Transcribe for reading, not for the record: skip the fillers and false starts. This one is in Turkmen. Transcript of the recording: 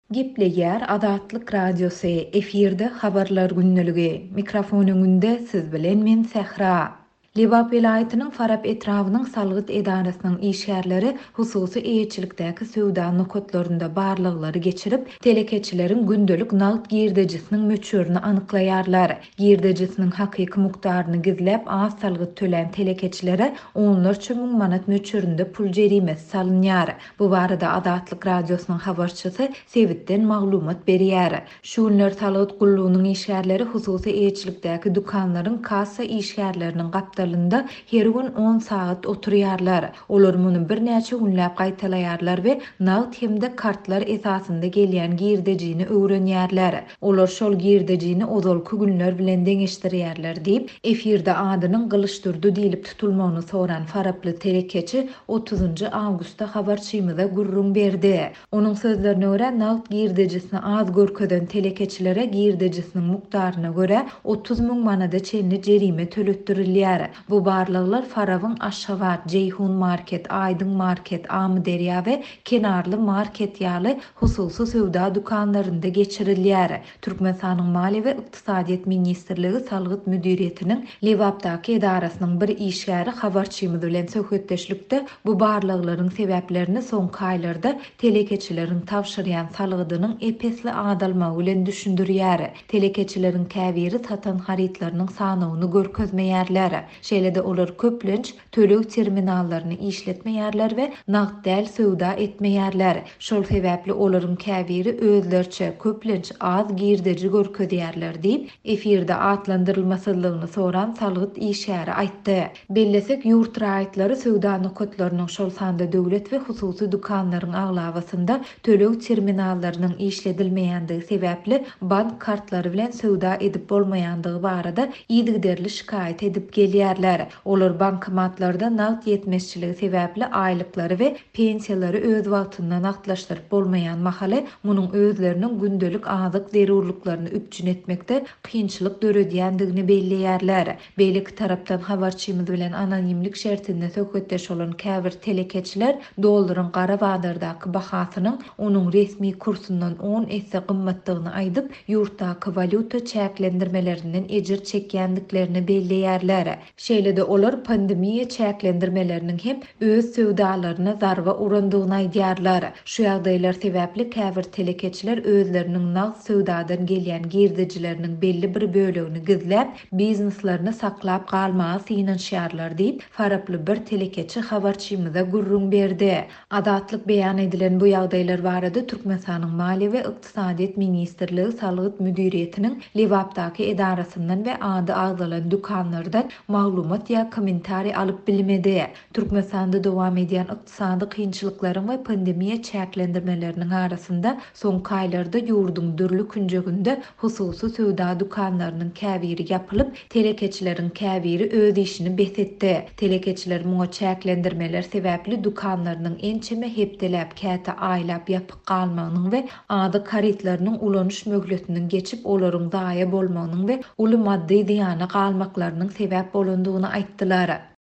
Gepleýär Adatlyk Radiosy efirde habarlar günneligi. Mikrofon öňünde siz bilen men Sähra. Liwap vilayatynyň Farab etrawynyň salgyt edarasynyň işgärleri hususy eýetçilikdäki söwda nokatlarynda barlyklary geçirip, telekeçileriň gündelik nagt girdejisiniň möçürini anyklaýarlar. Girdejisiniň hakyky mukdaryny gizläp, az salgyt tölen telekeçilere onlarça müň manat möçürinde pul jerimesi salynýar. Bu barada Adatlyk Radiosynyň habarçysy Sebitden maglumat berýär. Şu günler salgyt gullugynyň işgärleri hususy eýetçilikdäki dukanlaryň kassa işgärleriniň gapdalynda her gün 10 saat oturýarlar. Olar muny bir näçe günläp gaýtalaýarlar we nagt hemde kartlar esasynda gelýän girdejini öwrenýärler. Olar şol girdejini ozalky günler bilen deňeşdirýärler diýip efirde adynyň gylyşdyrdy diýilip tutulmagyny soran Faraply telekeçi 30-njy awgustda habarçymyza gurrun berdi. Onuň sözlerine görä nagt girdejisini az görkezden telekeçilere girdejisiniň mukdaryna görä 30 000 manada çenli jerime töletdirilýär. Bu barlyklar Farabyň Aşgabat, Jeyhun market, Aydyn market, Amyderýa we Kenarly market ýaly hususy söwda dukanlarynda geçirilýär. Türkmenistanyň Maliýe we Ykdysadyýet ministrligi salgyt müdiriýetiniň Liwapdaky edarasynyň bir işgäri habarçymyz bilen söhbetdeşlikde bu barlyklaryň sebäplerini soňky aýlarda telekeçileriň tawşyrýan salgydynyň epesli adalmagy bilen düşündirýär. Telekeçileriň käbiri satan haritlarynyň sanawyny görkezmeýärler. Şeýle-de olar köplenç tölek terminallaryny işletmeýärler we nagt däl söwda etmeýärler. Şol sebäpli olaryň käbiri özlerçe köplenç az girdeji görkezýärler diýip efirde atlandyrylmasynlygyny soran salgyt işgäri aýtdy. Bellesek ýurt raýatlary söwda nokatlarynyň şol sanda döwlet we hususy dukanlaryň aglawasynda tölek terminallarynyň işledilmeýändigi sebäpli bank kartlary bilen söwda edip bolmaýandygy barada ýygyderli şikaýet edip gelýärler. Olar bankomatlarda nagt ýetmezçiligi sebäpli aýlyklary we pensiýalary öz wagtynda nagtlaşdyryp bolmaýan mahaly munyň özleriniň gündelik azyk zerurlyklaryny üpjün etmekde kynçylyk döredýändigini belleýärler. Beýleki tarapdan habarçymyz bilen anonimlik şertinde söhbetdeş bolan käbir telekeçiler dollaryň gara bazardaky bahasynyň onuň resmi kursundan 10 esse gymmatdygyny aýdyp, ýurtdaky valyuta çäklendirmelerinden ejir çekýändiklerini belleýärler. Şeýle-de olar pandemiýa çäklendirmeleriniň hem öz söwdalaryna zarba urandygyny aýdýarlar. Şu ýagdaýlar sebäpli käbir telekeçiler özleriniň nagt söwdadan gelýän girdejileriniň belli bir bölegini gizläp, bizneslaryny saklap galmagy synanýarlar diýip Faraply bir telekeçi habarçymyza gurrun berdi. Adatlyk beýan edilen bu ýagdaýlar barada Türkmenistanyň Maliýe we Ykdysadyýet ministrligi salgyt müdiriýetiniň Liwapdaky edarasyndan we ady agzalan dukanlardan maglumat ýa kommentari alyp bilmedi. Türkmenistanda dowam edýän ykdysady kynçylyklaryň we pandemiýa çäklendirmeleriniň arasynda soňky aýlarda ýurdun dürli künjeginde hususy söwda dukanlarynyň käbiri ýapylyp, telekeçileriň käbiri öz işini besetdi. Telekeçiler muňa çäklendirmeler sebäpli dukanlarynyň ençeme hepdeläp käte aýlap ýapyk galmagynyň we ady karitlarynyň ulanyş möhletiniň geçip olaryň daýa bolmagynyň we uly maddi ziýana galmaklarynyň sebäp bolandygyny aýtdylar.